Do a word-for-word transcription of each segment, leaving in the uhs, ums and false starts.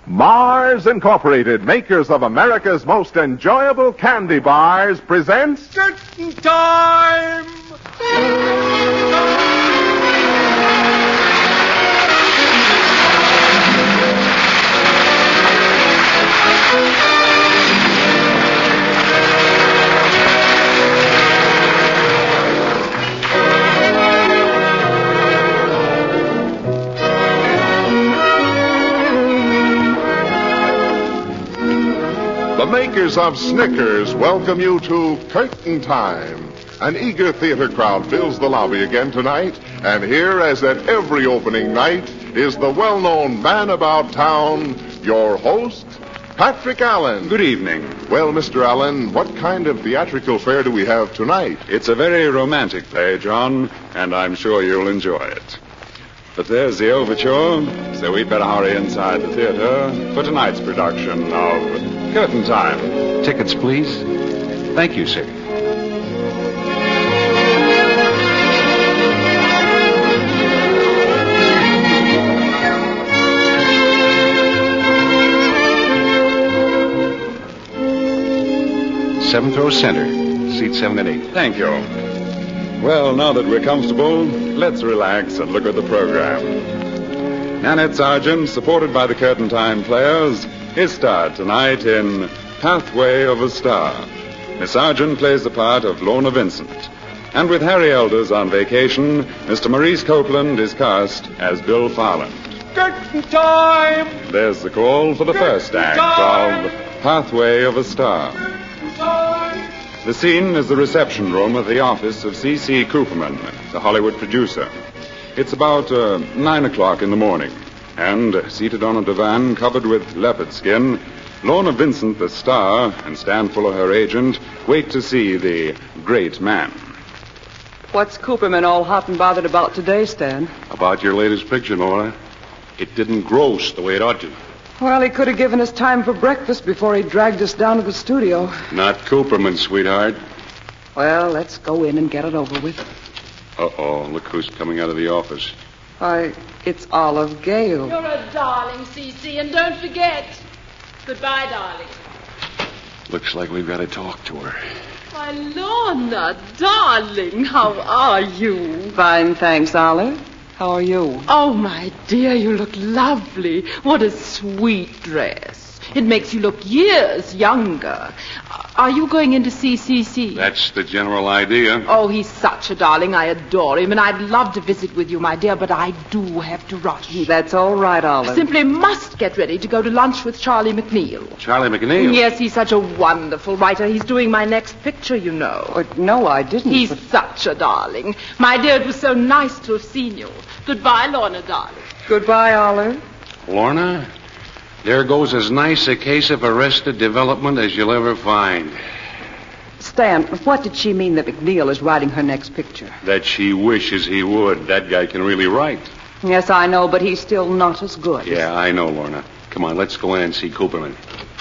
Mars Incorporated, makers of America's most enjoyable candy bars, presents... Curtain Time! The makers of Snickers welcome you to Curtain Time. An eager theater crowd fills the lobby again tonight, and here, as at every opening night, is the well-known man about town, your host, Patrick Allen. Good evening. Well, Mister Allen, what kind of theatrical fare do we have tonight? It's a very romantic play, John, and I'm sure you'll enjoy it. But there's the overture, so we'd better hurry inside the theater for tonight's production of Curtain Time. Tickets, please. Thank you, sir. Seventh row center, seat seven and eight. Thank you. Well, now that we're comfortable, let's relax and look at the program. Nanette Sargent, supported by the Curtain Time players, is starred tonight in Pathway of a Star. Miss Sargent plays the part of Lorna Vincent. And with Harry Elders on vacation, Mister Maurice Copeland is cast as Bill Farland. Curtain Time! There's the call for the Curtain first act time! of Pathway of a Star. Time! The scene is the reception room of the office of C C Cooperman, the Hollywood producer. It's about uh, nine o'clock in the morning, and uh, seated on a divan covered with leopard skin, Lorna Vincent, the star, and Stan Fuller, her agent, wait to see the great man. What's Cooperman all hot and bothered about today, Stan? About your latest picture, Nora. It didn't gross the way it ought to. Well, he could have given us time for breakfast before he dragged us down to the studio. Not Cooperman, sweetheart. Well, let's go in and get it over with. Uh-oh, look who's coming out of the office. Why, it's Olive Gale. You're a darling, Cece, and don't forget. Goodbye, darling. Looks like we've got to talk to her. Why, Lorna, darling, how are you? Fine, thanks, Olive. How are you? Oh, my dear, you look lovely. What a sweet dress. It makes you look years younger. Are you going in to see C C? That's the general idea. Oh, he's such a darling. I adore him, and I'd love to visit with you, my dear, but I do have to rush. That's all right, I Olive. simply must get ready to go to lunch with Charlie McNeil. Charlie McNeil? Yes, he's such a wonderful writer. He's doing my next picture, you know. Oh, no, I didn't. He's but... such a darling. My dear, it was so nice to have seen you. Goodbye, Lorna, darling. Goodbye, Olive. Lorna, there goes as nice a case of arrested development as you'll ever find. Stan, what did she mean that McNeil is writing her next picture? That she wishes he would. That guy can really write. Yes, I know, but he's still not as good. Yeah, I know, Lorna. Come on, let's go in and see Cooperman.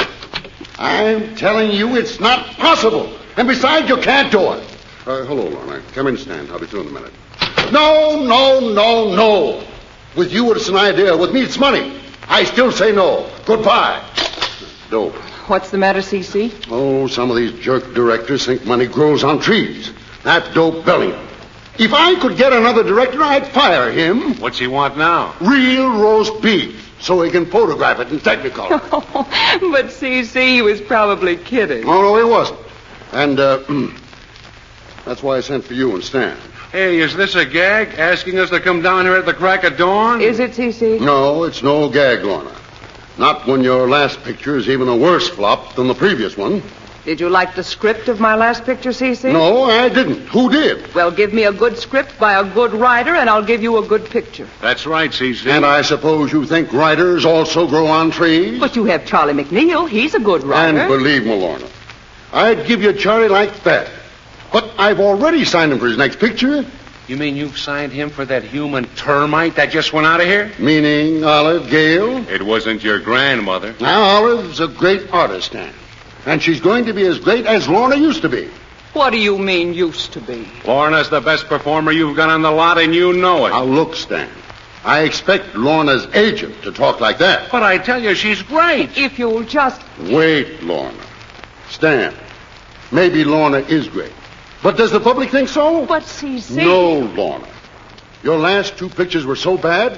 I'm telling you it's not possible. And besides, you can't do it. Uh, hello, Lorna. Come in, Stan. I'll be through in a minute. No, no, no, no. With you, it's an idea. With me, it's money. I still say no. Goodbye. Dope. What's the matter, C C? Oh, some of these jerk directors think money grows on trees. That dope Bellingham. If I could get another director, I'd fire him. What's he want now? Real roast beef, so he can photograph it in Technicolor. But C C was probably kidding. Oh, no, he wasn't. And, uh, that's why I sent for you and Stan. Hey, is this a gag? Asking us to come down here at the crack of dawn? Is it, C C? No, it's no gag, Lorna. Not when your last picture is even a worse flop than the previous one. Did you like the script of my last picture, C C? No, I didn't. Who did? Well, give me a good script by a good writer, and I'll give you a good picture. That's right, C C. And I suppose you think writers also grow on trees? But you have Charlie McNeil. He's a good writer. And believe me, Lorna, I'd give you Charlie like that. But I've already signed him for his next picture. You mean you've signed him for that human termite that just went out of here? Meaning Olive Gale? It wasn't your grandmother. Now, Olive's a great artist, Anne. And she's going to be as great as Lorna used to be. What do you mean, used to be? Lorna's the best performer you've got on the lot, and you know it. Now, look, Stan. I expect Lorna's agent to talk like that. But I tell you, she's great. If you'll just... Wait, Lorna. Stan, maybe Lorna is great. But does the public think so? But, C C... No, Lorna. Your last two pictures were so bad.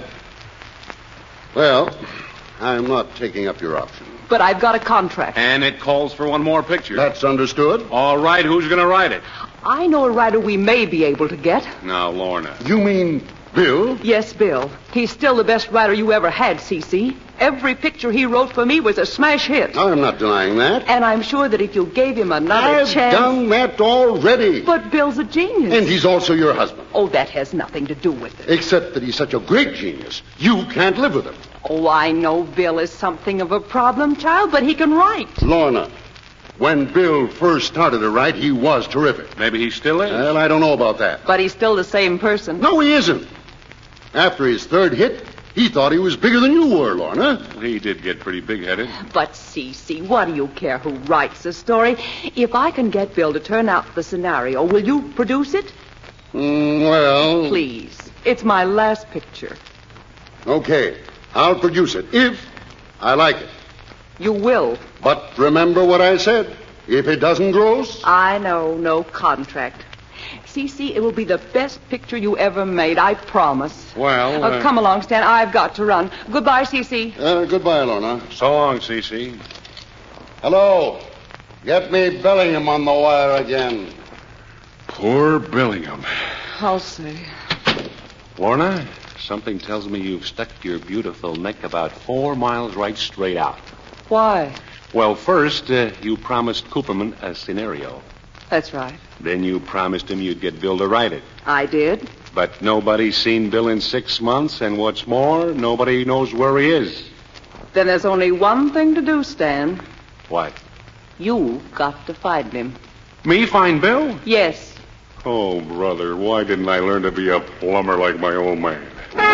Well, I'm not taking up your option. But I've got a contract. And it calls for one more picture. That's understood. All right, who's going to write it? I know a writer we may be able to get. Now, Lorna. You mean Bill? Yes, Bill. He's still the best writer you ever had, C C. Every picture he wrote for me was a smash hit. I'm not denying that. And I'm sure that if you gave him another I've chance... done that already. But Bill's a genius. And he's also your husband. Oh, that has nothing to do with it. Except that he's such a great genius. You can't live with him. Oh, I know Bill is something of a problem child, but he can write. Lorna, when Bill first started to write, he was terrific. Maybe he still is. Well, I don't know about that. But he's still the same person. No, he isn't. After his third hit, he thought he was bigger than you were, Lorna. He did get pretty big-headed. But, Cece, what do you care who writes the story? If I can get Bill to turn out the scenario, will you produce it? Mm, well... Please. It's my last picture. Okay. I'll produce it, if I like it. You will. But remember what I said. If it doesn't gross... I know. No contract. Cece, it will be the best picture you ever made, I promise. Well, uh, uh, come along, Stan. I've got to run. Goodbye, Cece. Uh, goodbye, Lorna. So long, Cece. Hello. Get me Bellingham on the wire again. Poor Billingham. I'll see. Lorna, something tells me you've stuck your beautiful neck about four miles right straight out. Why? Well, first, uh, you promised Cooperman a scenario. That's right. Then you promised him you'd get Bill to write it. I did. But nobody's seen Bill in six months, and what's more, nobody knows where he is. Then there's only one thing to do, Stan. What? You've got to find him. Me find Bill? Yes. Oh, brother, why didn't I learn to be a plumber like my old man?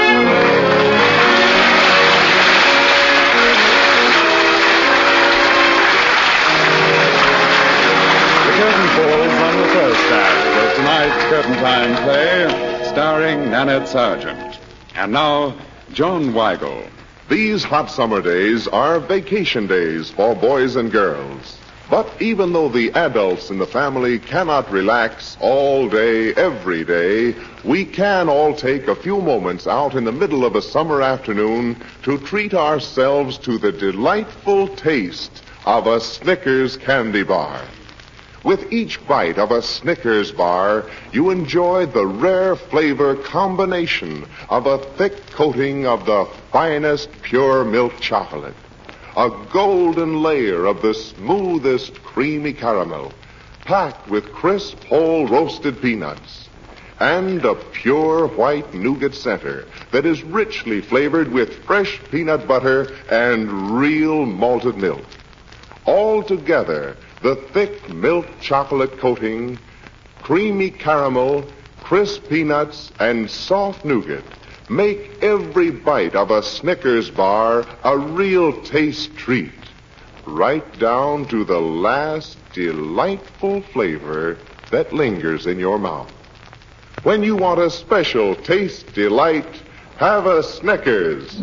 Falls on the first act of tonight's Curtain Time play, starring Nanette Sargent. And now, John Weigel. These hot summer days are vacation days for boys and girls. But even though the adults in the family cannot relax all day, every day, we can all take a few moments out in the middle of a summer afternoon to treat ourselves to the delightful taste of a Snickers candy bar. With each bite of a Snickers bar, you enjoy the rare flavor combination of a thick coating of the finest pure milk chocolate, a golden layer of the smoothest creamy caramel, packed with crisp whole roasted peanuts, and a pure white nougat center that is richly flavored with fresh peanut butter and real malted milk. All together, the thick milk chocolate coating, creamy caramel, crisp peanuts, and soft nougat make every bite of a Snickers bar a real taste treat, right down to the last delightful flavor that lingers in your mouth. When you want a special taste delight, have a Snickers.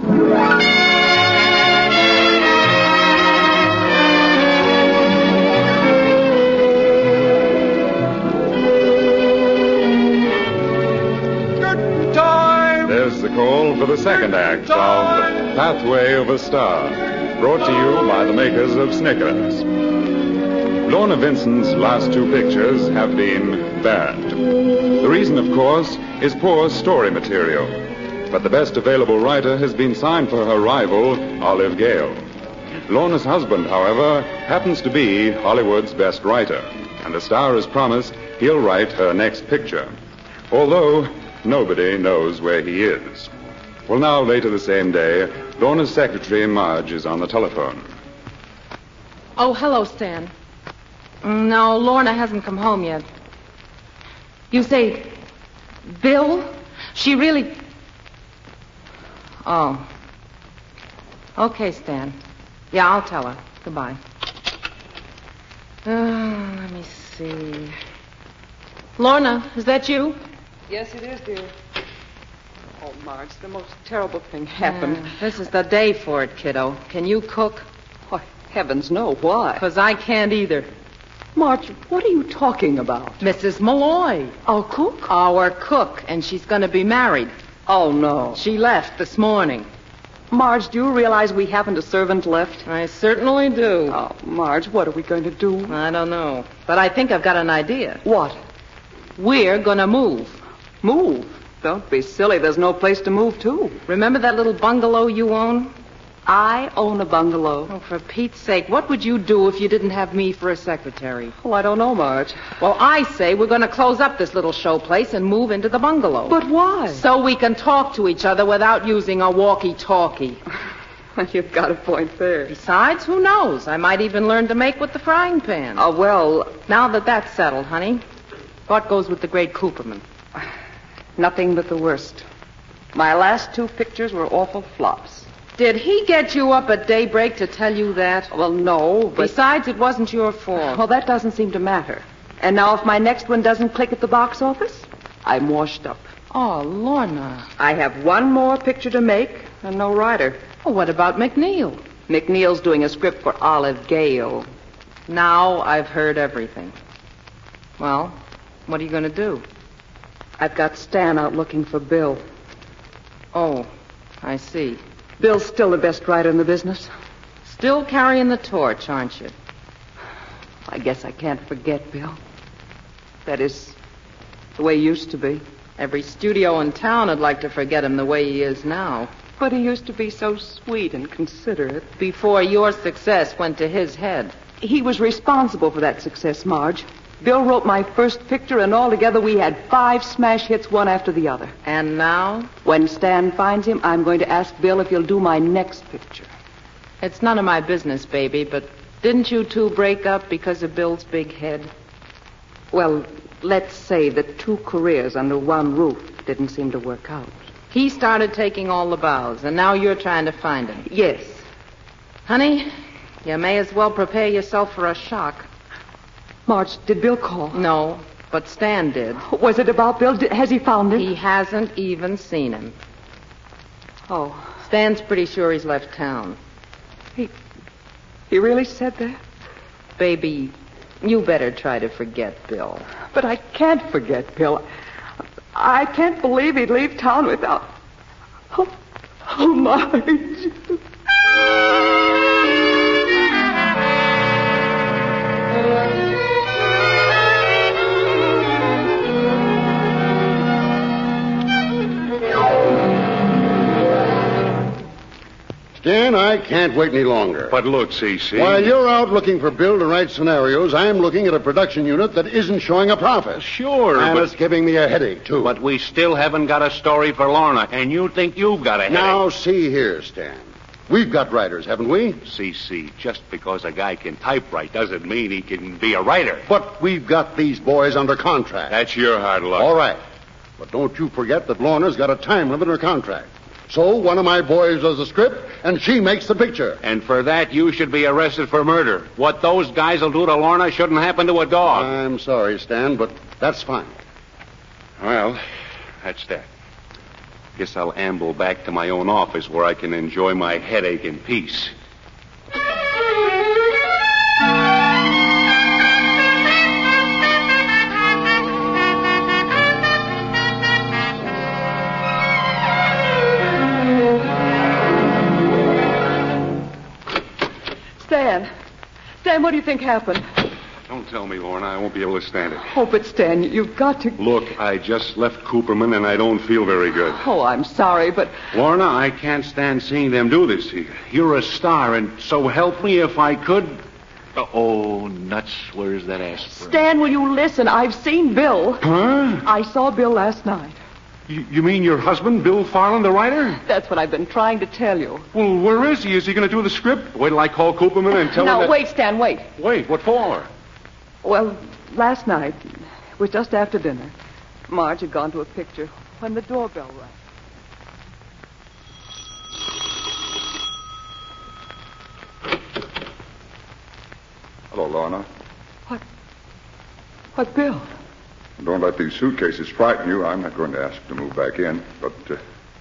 There's the call for the second act of Pathway of a Star, brought to you by the makers of Snickers. Lorna Vincent's last two pictures have been bad. The reason, of course, is poor story material. But the best available writer has been signed for her rival, Olive Gale. Lorna's husband, however, happens to be Hollywood's best writer, and the star has promised he'll write her next picture. Although nobody knows where he is. Well, now, later the same day, Lorna's secretary, Marge, is on the telephone. Oh, hello, Stan. No, Lorna hasn't come home yet. You say, Bill? She really... Oh. Okay, Stan. Yeah, I'll tell her. Goodbye. Uh, let me see. Lorna, is that you? Yes, it is, dear. Oh, Marge, the most terrible thing happened. Yeah, this is the day for it, kiddo. Can you cook? Why, heavens, no. Why? Because I can't either. Marge, what are you talking about? Missus Malloy. Our cook? Our cook, and she's going to be married. Oh, no. She left this morning. Marge, do you realize we haven't a servant left? I certainly do. Oh, Marge, what are we going to do? I don't know. But I think I've got an idea. What? We're going to move. Move? Don't be silly. There's no place to move to. Remember that little bungalow you own? I own a bungalow. Oh, for Pete's sake, what would you do if you didn't have me for a secretary? Oh, I don't know, Marge. Well, I say we're going to close up this little show place and move into the bungalow. But why? So we can talk to each other without using a walkie-talkie. You've got a point there. Besides, who knows? I might even learn to make with the frying pan. Oh, well... Now that that's settled, honey, what goes with the great Cooperman? Nothing but the worst. My last two pictures were awful flops. Did he get you up at daybreak to tell you that? Well, no, but... Besides, it wasn't your fault. Well, that doesn't seem to matter. And now if my next one doesn't click at the box office, I'm washed up. Oh, Lorna. I have one more picture to make and no writer. Oh, what about McNeil? McNeil's doing a script for Olive Gale. Now I've heard everything. Well, what are you going to do? I've got Stan out looking for Bill. Oh, I see. Bill's still the best writer in the business. Still carrying the torch, aren't you? I guess I can't forget Bill. That is, the way he used to be. Every studio in town would like to forget him the way he is now. But he used to be so sweet and considerate. Before your success went to his head. He was responsible for that success, Marge. Bill wrote my first picture, and altogether we had five smash hits, one after the other. And now? When Stan finds him, I'm going to ask Bill if he'll do my next picture. It's none of my business, baby, but didn't you two break up because of Bill's big head? Well, let's say that two careers under one roof didn't seem to work out. He started taking all the bows, and now you're trying to find him. Yes. Honey, you may as well prepare yourself for a shock. Marge, did Bill call? No, but Stan did. Was it about Bill? Did, has he found him? He hasn't even seen him. Oh. Stan's pretty sure he's left town. He... He really said that? Baby, you better try to forget Bill. But I can't forget Bill. I can't believe he'd leave town without... Oh, oh Marge. Stan, I can't wait any longer. But look, C C. While you're out looking for Bill to write scenarios, I'm looking at a production unit that isn't showing a profit. Sure, And but... it's giving me a headache, too. But we still haven't got a story for Lorna, and you think you've got a headache. Now, see here, Stan. We've got writers, haven't we? C C, just because a guy can typewrite doesn't mean he can be a writer. But we've got these boys under contract. That's your hard luck. All right. But don't you forget that Lorna's got a time limit in her contract. So one of my boys does the script, and she makes the picture. And for that, you should be arrested for murder. What those guys will do to Lorna shouldn't happen to a dog. I'm sorry, Stan, but that's fine. Well, that's that. Guess I'll amble back to my own office where I can enjoy my headache in peace. Stan. Stan, what do you think happened? Don't tell me, Lorna. I won't be able to stand it. Oh, but Stan, you've got to... Look, I just left Cooperman, and I don't feel very good. Oh, I'm sorry, but... Lorna, I can't stand seeing them do this to you. You're a star, and so help me if I could... Oh, nuts, where's that aspirin? Stan, will you listen? I've seen Bill. Huh? I saw Bill last night. You, you mean your husband, Bill Farland, the writer? That's what I've been trying to tell you. Well, where is he? Is he going to do the script? Wait till I call Cooperman and tell now, him that... wait, Stan, wait. Wait, what for? Well, last night, it was just after dinner. Marge had gone to a picture when the doorbell rang. Hello, Lorna. What? What, Bill? Don't let these suitcases frighten you. I'm not going to ask to move back in, but uh,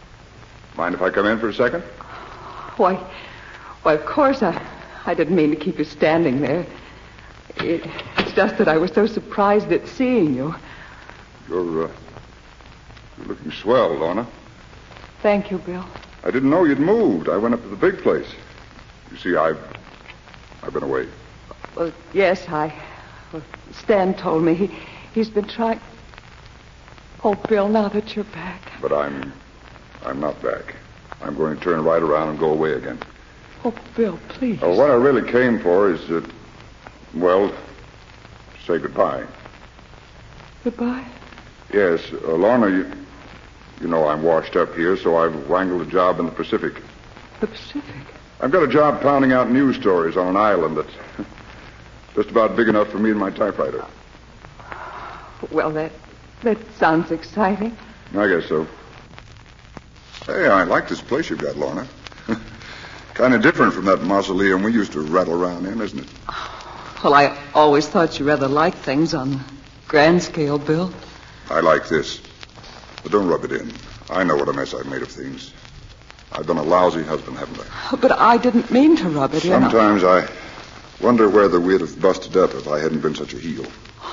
Mind if I come in for a second? Why, why, of course, I, I didn't mean to keep you standing there. It, it's just that I was so surprised at seeing you. You're, uh, you're looking swell, Lorna. Thank you, Bill. I didn't know you'd moved. I went up to the big place. You see, I've, I've been away. Well, yes, I... Well, Stan told me. He, he's been trying... Oh, Bill, now that you're back. But I'm, I'm not back. I'm going to turn right around and go away again. Oh, Bill, please. Oh, what I really came for is, uh, well, to say goodbye. Goodbye? Yes, uh, Lorna, you, you know I'm washed up here, so I've wrangled a job in the Pacific. The Pacific? I've got a job pounding out news stories on an island that's just about big enough for me and my typewriter. Well, that that sounds exciting. I guess so. Hey, I like this place you've got, Lorna. Kind of different from that mausoleum we used to rattle around in, isn't it? Well, I always thought you rather liked things on the grand scale, Bill. I like this. But don't rub it in. I know what a mess I've made of things. I've been a lousy husband, haven't I? But I didn't mean to rub it in. Sometimes I wonder whether we'd have busted up if I hadn't been such a heel.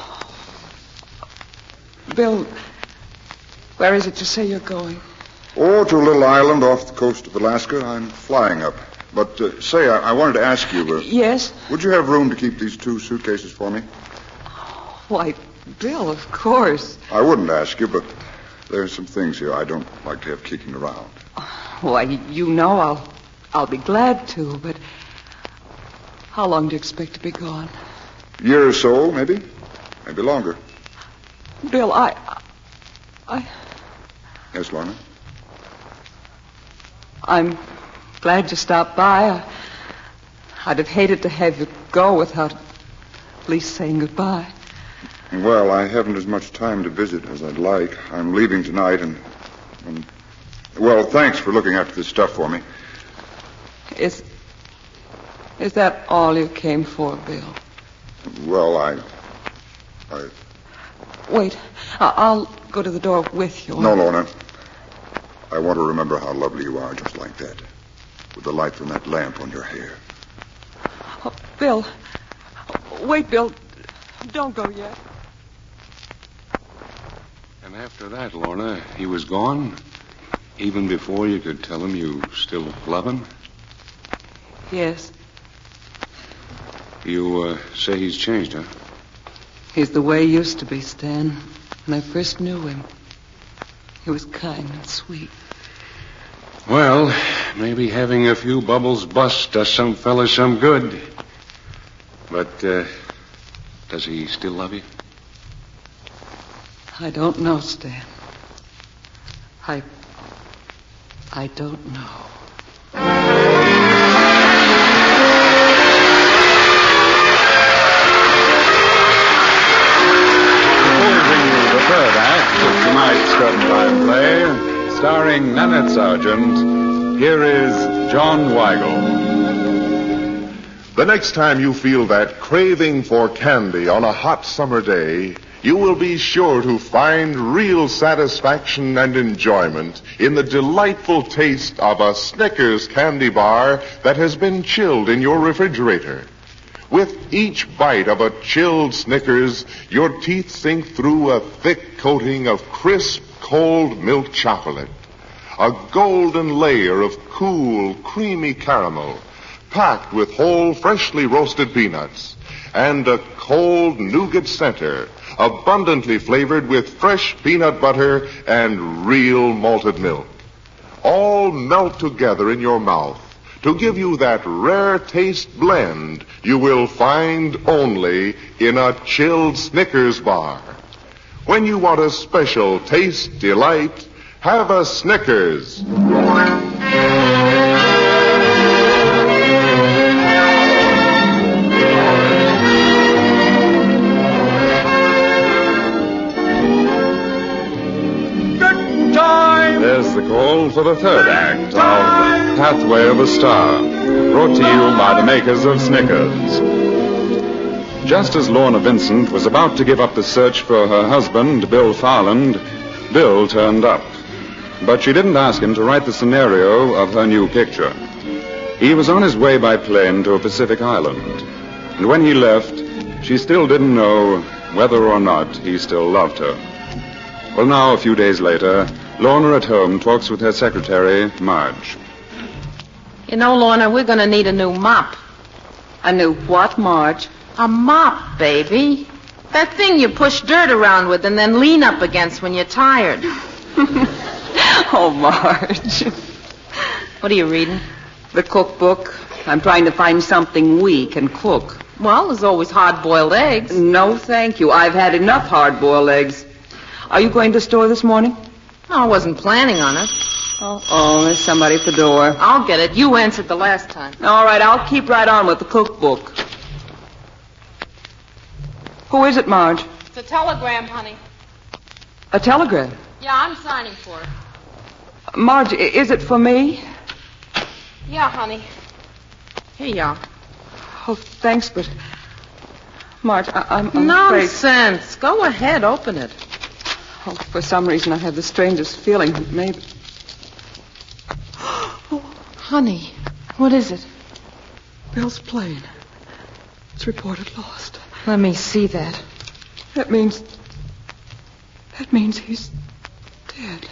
Bill, where is it you say you're going? Oh, to a little island off the coast of Alaska. I'm flying up. But, uh, say, I, I wanted to ask you... Uh, yes? Would you have room to keep these two suitcases for me? Why, Bill, of course. I wouldn't ask you, but there's some things here I don't like to have kicking around. Why, you know I'll, I'll be glad to, but how long do you expect to be gone? A year or so, maybe. Maybe longer. Bill, I... I... Yes, Lorna? I'm glad you stopped by. I, I'd have hated to have you go without at least saying goodbye. Well, I haven't as much time to visit as I'd like. I'm leaving tonight and... and well, thanks for looking after this stuff for me. Is... Is that all you came for, Bill? Well, I... I... Wait. I- I'll go to the door with you. No, Lorna. I want to remember how lovely you are, just like that. With the light from that lamp on your hair. Oh, Bill. Wait, Bill. Don't go yet. And after that, Lorna, he was gone? Even before you could tell him you still love him? Yes. You uh, say he's changed, huh? He's the way he used to be, Stan. When I first knew him, he was kind and sweet. Well, maybe having a few bubbles bust does some fella some good. But, uh, does he still love you? I don't know, Stan. I... I don't know. Third act of tonight's Curtain Time play, starring Nanette Sargent, here is John Weigel. The next time you feel that craving for candy on a hot summer day, you will be sure to find real satisfaction and enjoyment in the delightful taste of a Snickers candy bar that has been chilled in your refrigerator. With each bite of a chilled Snickers, your teeth sink through a thick coating of crisp, cold milk chocolate. A golden layer of cool, creamy caramel, packed with whole, freshly roasted peanuts. And a cold nougat center, abundantly flavored with fresh peanut butter and real malted milk. All melt together in your mouth to give you that rare taste blend you will find only in a chilled Snickers bar. When you want a special taste delight, have a Snickers. Curtain time! There's the call for the third act of Pathway of a Star, brought to you by the makers of Snickers. Just as Lorna Vincent was about to give up the search for her husband, Bill Farland, Bill turned up. but she didn't ask him to write the scenario of her new picture. He was on his way by plane to a Pacific island, and when he left, she still didn't know whether or not he still loved her. Well, now, a few days later, Lorna at home talks with her secretary, Marge. You know, Lorna, we're going to need a new mop. A new what, Marge? A mop, baby. That thing you push dirt around with and then lean up against when you're tired. Oh, Marge. What are you reading? The cookbook. I'm trying to find something we can cook. Well, there's always hard-boiled eggs. No, thank you. I've had enough hard-boiled eggs. Are you going to the store this morning? No, I wasn't planning on it. Oh, oh, there's somebody at the door. I'll get it. You answered the last time. All right, I'll keep right on with the cookbook. Who is it, Marge? It's a telegram, honey. A telegram? Yeah, I'm signing for it. Marge, i- is it for me? Yeah, honey. Here you are. Oh, thanks, but... Marge, I- I'm, I'm Nonsense. afraid... Go ahead, open it. Oh, for some reason, I have the strangest feeling that maybe... Oh, honey, what is it? Bill's plane. It's reported lost. Let me see that. That means... That means he's dead.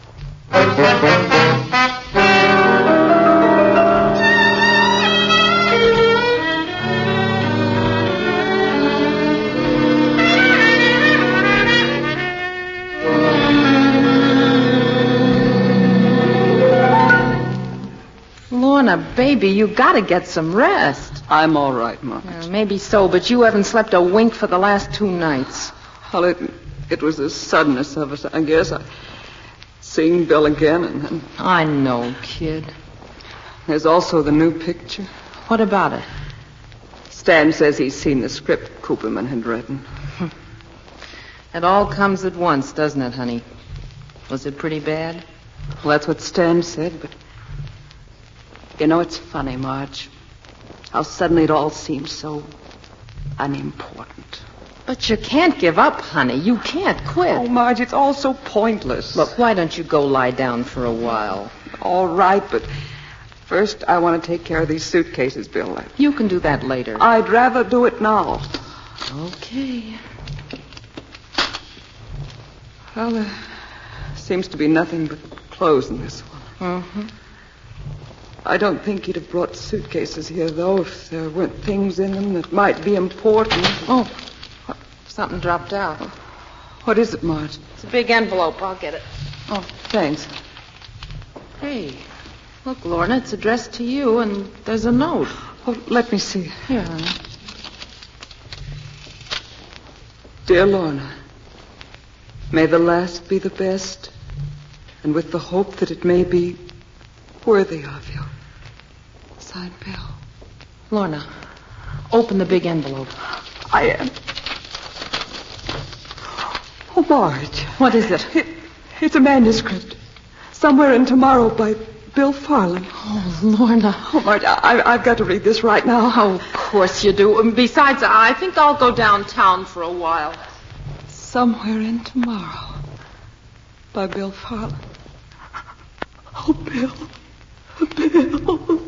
Lorna, baby, you gotta get some rest. I'm all right, Marge. Uh, maybe so, but you haven't slept a wink for the last two nights. Well, it, it was the suddenness of it, I guess. I seeing Bill again, and then... I know, kid. There's also the new picture. What about it? Stan says he's seen the script Cooperman had written. It all comes at once, doesn't it, honey? Was it pretty bad? Well, that's what Stan said, but... You know, it's funny, Marge, how suddenly it all seems so unimportant. But you can't give up, honey. You can't quit. Oh, Marge, it's all so pointless. Look, why don't you go lie down for a while? All right, but first I want to take care of these suitcases Bill left. You can do that later. I'd rather do it now. Okay. Well, there seems to be nothing but clothes in this one. Mm-hmm. I don't think he'd have brought suitcases here, though, if there weren't things in them that might be important. Oh, something dropped out. What is it, Marge? It's a big envelope. I'll get it. Oh, thanks. Hey, look, Lorna, it's addressed to you, and there's a note. Oh, let me see. Here, honey. Dear Lorna, may the last be the best, and with the hope that it may be worthy of you. Signed, Bill. Lorna, open the big envelope. I am. Oh, Marge. What is it? it? It's a manuscript. Somewhere in Tomorrow by Bill Farland. Oh, Lorna. Oh, Marge, I, I've got to read this right now. Oh, of course you do. And besides, I think I'll go downtown for a while. Somewhere in Tomorrow by Bill Farland. Oh, Bill. Bill.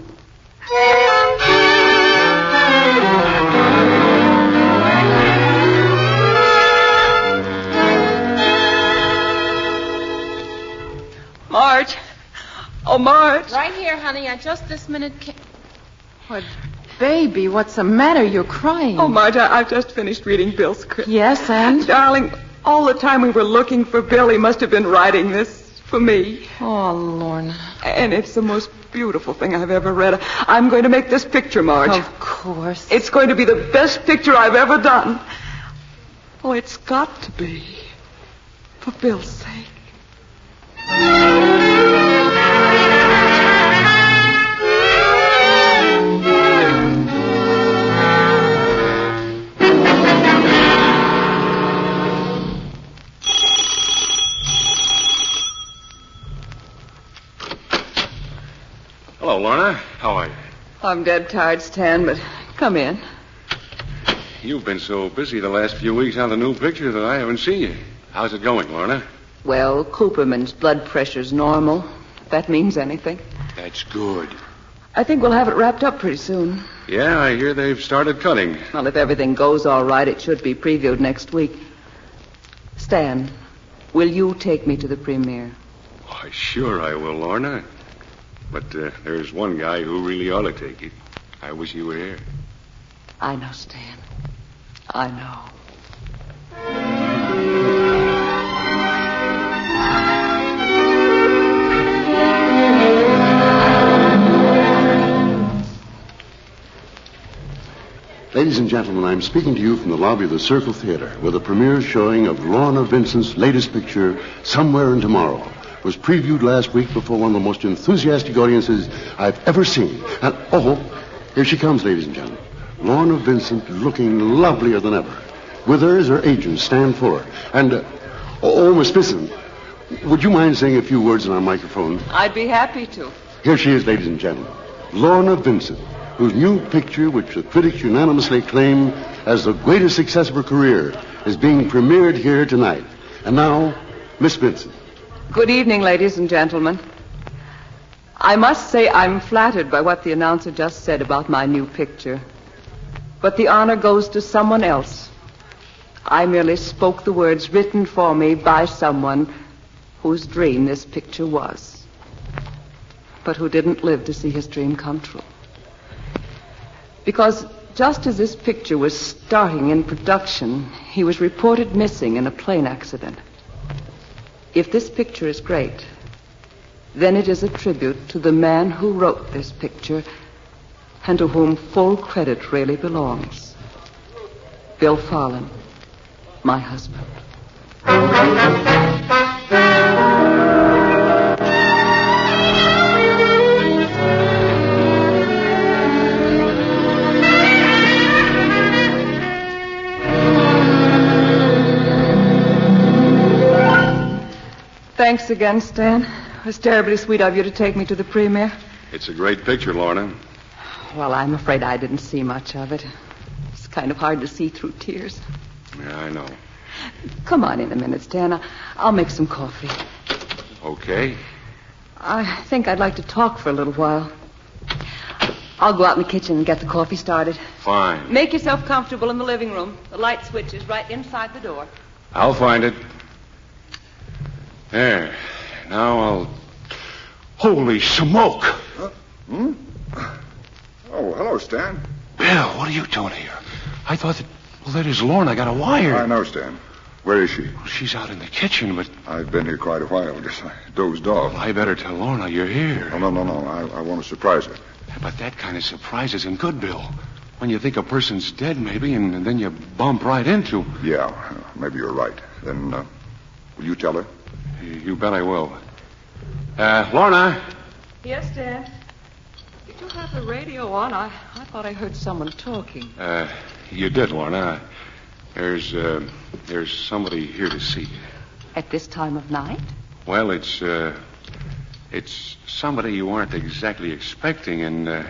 Marge. Oh, Marge. Right here, honey. I just this minute came... What, baby, what's the matter? You're crying. Oh, Marge, I, I've just finished reading Bill's script. Yes, and? Darling, all the time we were looking for Bill, he must have been writing this for me. Oh, Lorna. And it's the most beautiful thing I've ever read. I'm going to make this picture, Marge. Of course. It's going to be the best picture I've ever done. Oh, it's got to be. For Bill's sake. Hello, Lorna. How are you? I'm dead tired, Stan, but come in. You've been so busy the last few weeks on the new picture that I haven't seen you. How's it going, Lorna? Well, Cooperman's blood pressure's normal. If that means anything. That's good. I think we'll have it wrapped up pretty soon. Yeah, I hear they've started cutting. Well, if everything goes all right, it should be previewed next week. Stan, will you take me to the premiere? Why, sure I will, Lorna. But uh, there's one guy who really ought to take it. I wish he were here. I know, Stan. I know. Ladies and gentlemen, I'm speaking to you from the lobby of the Circle Theater, where the premiere showing of Lorna Vincent's latest picture, Somewhere in Tomorrow, was previewed last week before one of the most enthusiastic audiences I've ever seen. And, oh, here she comes, ladies and gentlemen. Lorna Vincent looking lovelier than ever. With her is her agent, Stan Fuller. And, uh, oh, Miss Vincent, would you mind saying a few words on our microphone? I'd be happy to. Here she is, ladies and gentlemen. Lorna Vincent, whose new picture, which the critics unanimously acclaim as the greatest success of her career, is being premiered here tonight. And now, Miss Vincent. Good evening, ladies and gentlemen. I must say I'm flattered by what the announcer just said about my new picture. But the honor goes to someone else. I merely spoke the words written for me by someone whose dream this picture was, but who didn't live to see his dream come true. Because just as this picture was starting in production, he was reported missing in a plane accident. If this picture is great, then it is a tribute to the man who wrote this picture and to whom full credit really belongs. Bill Farland, my husband. Thanks again, Stan. It was terribly sweet of you to take me to the premiere. It's a great picture, Lorna. Well, I'm afraid I didn't see much of it. It's kind of hard to see through tears. Yeah, I know. Come on in a minute, Stan. I'll make some coffee. Okay. I think I'd like to talk for a little while. I'll go out in the kitchen and get the coffee started. Fine. Make yourself comfortable in the living room. The light switch is right inside the door. I'll find it. There. Now I'll... Holy smoke! Uh, hmm? Oh, hello, Stan. Bill, what are you doing here? I thought that... Well, that is Lorna. I got a wire. I know, Stan. Where is she? Well, she's out in the kitchen, but... I've been here quite a while. Guess I dozed off. Well, I better tell Lorna you're here. Oh, no, no, no. I, I want to surprise her. But that kind of surprise isn't good, Bill. When you think a person's dead, maybe, and, and then you bump right into... Yeah, uh, maybe you're right. Then, uh, will you tell her? You, you bet I will. Uh, Lorna? Yes, Dad? Did you have the radio on? I, I thought I heard someone talking. Uh, you did, Lorna. There's, uh, there's somebody here to see you. At this time of night? Well, it's, uh, it's somebody you aren't exactly expecting, and, uh,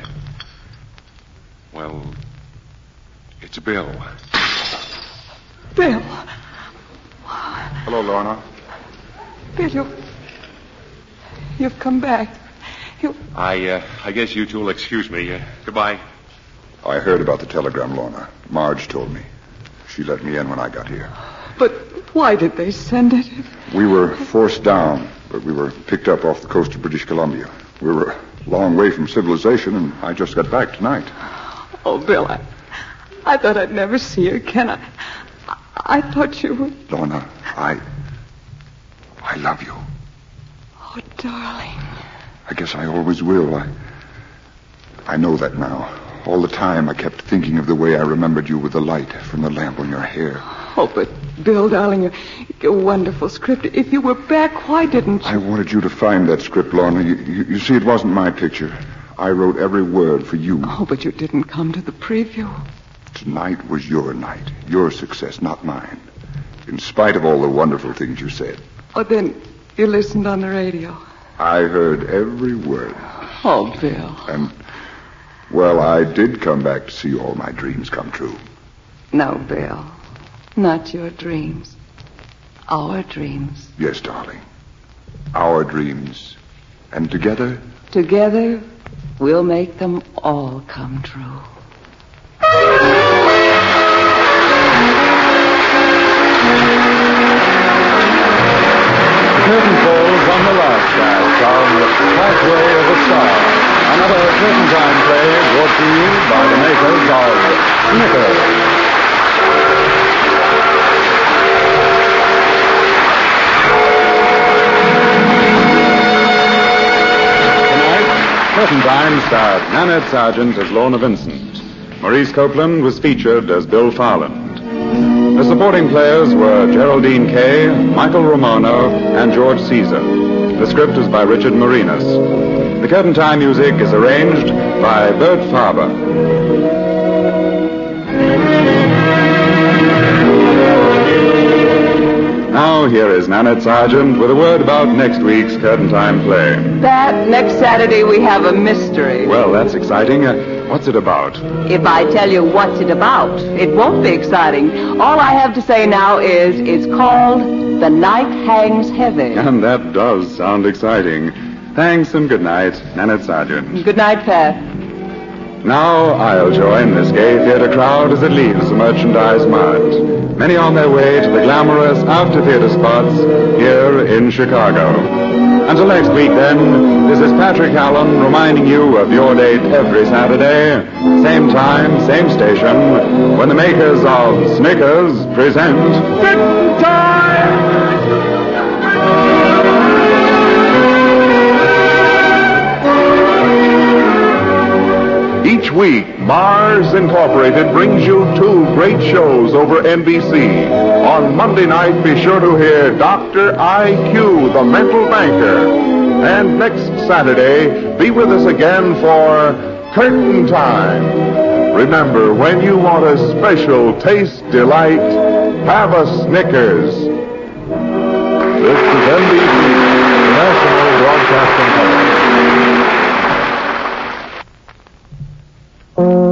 well, it's Bill. Bill. Hello, Lorna. Bill, you, you've come back. You... I, uh, I guess you two will excuse me. Uh, goodbye. I heard about the telegram, Lorna. Marge told me. She let me in when I got here. But why did they send it? We were forced down, but we were picked up off the coast of British Columbia. We were a long way from civilization, and I just got back tonight. Oh, Bill, I, I thought I'd never see you again. I, I thought you would... Lorna, I... I love you. Oh, darling. I guess I always will. I... I know that now. All the time I kept thinking of the way I remembered you with the light from the lamp on your hair. Oh, but Bill, darling, your, your wonderful script. If you were back, why didn't you? I wanted you to find that script, Lorna. You, you, you see, it wasn't my picture. I wrote every word for you. Oh, but you didn't come to the preview. Tonight was your night. Your success, not mine. In spite of all the wonderful things you said. Oh, then you listened on the radio. I heard every word. Oh, Bill. And... well, I did come back to see all my dreams come true. No, Bill. Not your dreams. our dreams. Yes, darling. Our dreams. And together? Together, we'll make them all come true. The curtain falls on the last act of Pathway of a Star, another curtain time play brought to you by the makers of Snickers. Tonight, Curtain Time starred Nanette Sargent as Lorna Vincent. Maurice Copeland was featured as Bill Farland. The supporting players were Geraldine Kay, Michael Romano, and George Caesar. The script is by Richard Marinas. The curtain time music is arranged by Bert Faber. Now, here is Nanette Sargent with a word about next week's curtain time play. That next Saturday we have a mystery. Well, that's exciting. Uh, what's it about? If I tell you what's it about, it won't be exciting. All I have to say now is it's called The Night Hangs Heavy. And that does sound exciting. Thanks and good night, Nanette Sargent. Good night, Pat. Now I'll join this gay theater crowd as it leaves the Merchandise Mart. Many on their way to the glamorous after-theater spots here in Chicago. Until next week, then, this is Patrick Allen reminding you of your date every Saturday, same time, same station, when the makers of Snickers present Curtain Time! Each week, Mars Incorporated brings you two great shows over N B C. On Monday night, be sure to hear Doctor I Q, the mental banker. And next Saturday, be with us again for Curtain Time. Remember, when you want a special taste delight, have a Snickers. This is N B C, the National Broadcasting Company.